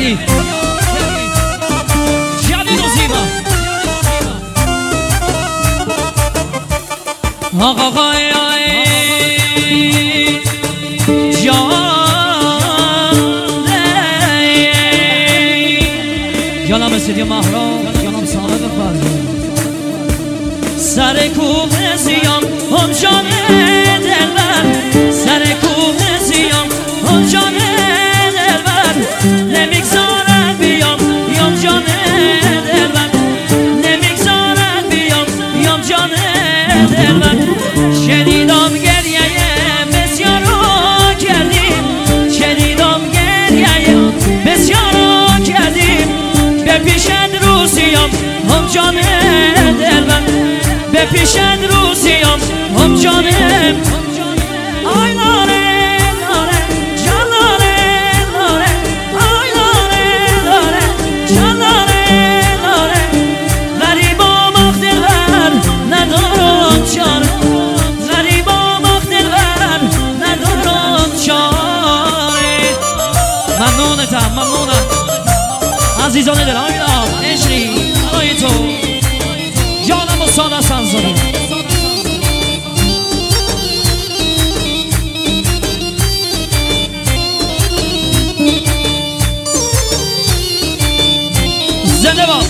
جلی و زیبا آقا جانم سیدی محرام جانم سالت فرزند سر کوه سیام هم جان دلبر سر کوه سیام هم جان دلبر نمیگذارد بیام یام جان دلبر نمیگذارد بیام یام جان دلبر شنیدم گریه بسیار رو کردیم شنیدم گریه بسیار رو کردیم به پیشت روزیام هم جان دلبر به پیشت روزیام هم جانم آی لاره لاره جان لاره لاره آی لاره لاره جان لاره لاره غریبام آخ دلبر ندارم جان غریبام آخ دلبر ندارم جان ممنونم عزیزان دل آمیدم عشقی برای تو جانم و ساده سنزاری زنده باد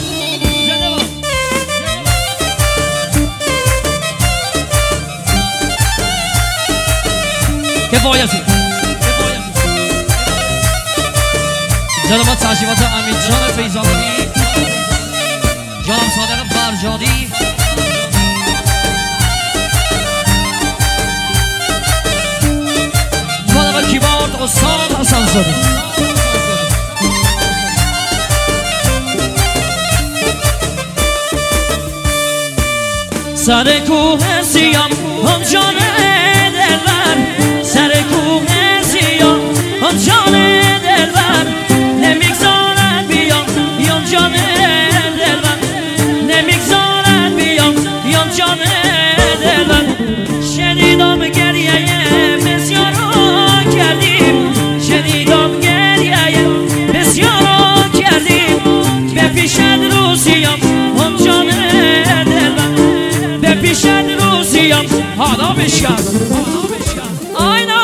کفایتی جناب تشریفات امید جان فیضانی جانم صادق فرجادی جانب کیبورد استاد حسن زاده سر کوه سیام هم جان دلبر سر کوه سیام هم جان دلبر نمیگذارد بیام بیام جان دلبر نمیگذارد بیام بیام جان دلبر شنیدم گریه بسیار رو کردیم شنیدم گریه بسیار رو کردیم به پیشت روزیام هم جان دلبر به پیشت روزیام حالا بشکن آی